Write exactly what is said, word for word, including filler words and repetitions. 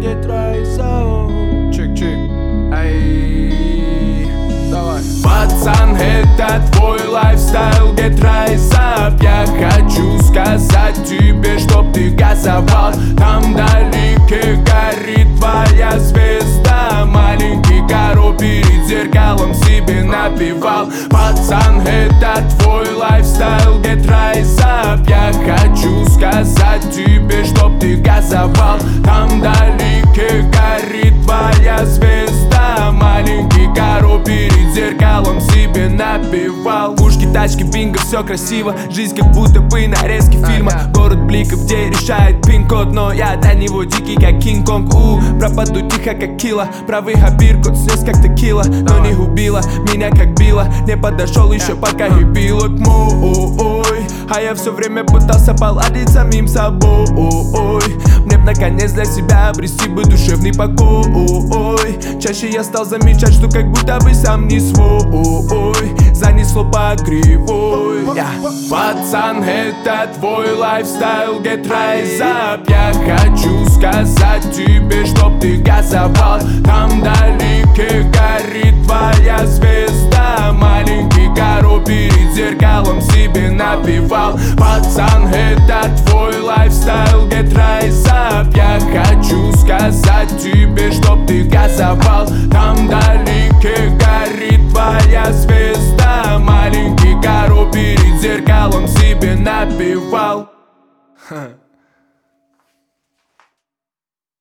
get right out. Чик-чик, ай, давай. Пацан, это твой лайфстайл, get rise up. Я хочу сказать тебе, чтоб ты газовал. Там вдалеке горит твоя звезда. Маленький король перед зеркалом себе напевал. Пацан, это твой лайфстайл, get rise up. Я хочу сказать тебе, чтоб ты газовал. Там вдалеке горит твоя звезда. Маленький король перед зеркалом себе напевал. Пушки, тачки, бинго, все красиво. Жизнь как будто бы нарезки фильма. Город бликов, где решает пин-код. Но я до него дикий, как Кинг-Конг. У, пропаду тихо, как килла. Правый хабир-код снес, как текила. Но не убила меня, как била. Не подошел еще, пока и било к мой. А я все время пытался поладить самим собой. Мне б наконец для себя обрести бы душевный покой. Чаще я стал замечать, что как будто бы сам не свой. Занесло по кривой. yeah. Пацан, это твой лайфстайл, get rise up. Я хочу сказать тебе, чтоб ты газовал. Там вдалеке горит твоя звезда. Маленький король перед зеркалом себе напевал. Пацан, это твой лайфстайл, get rise up. Я хочу сказать тебе, чтоб ты газовал. Там вдалеке горит твоя звезда. Маленький король перед зеркалом себе напевал.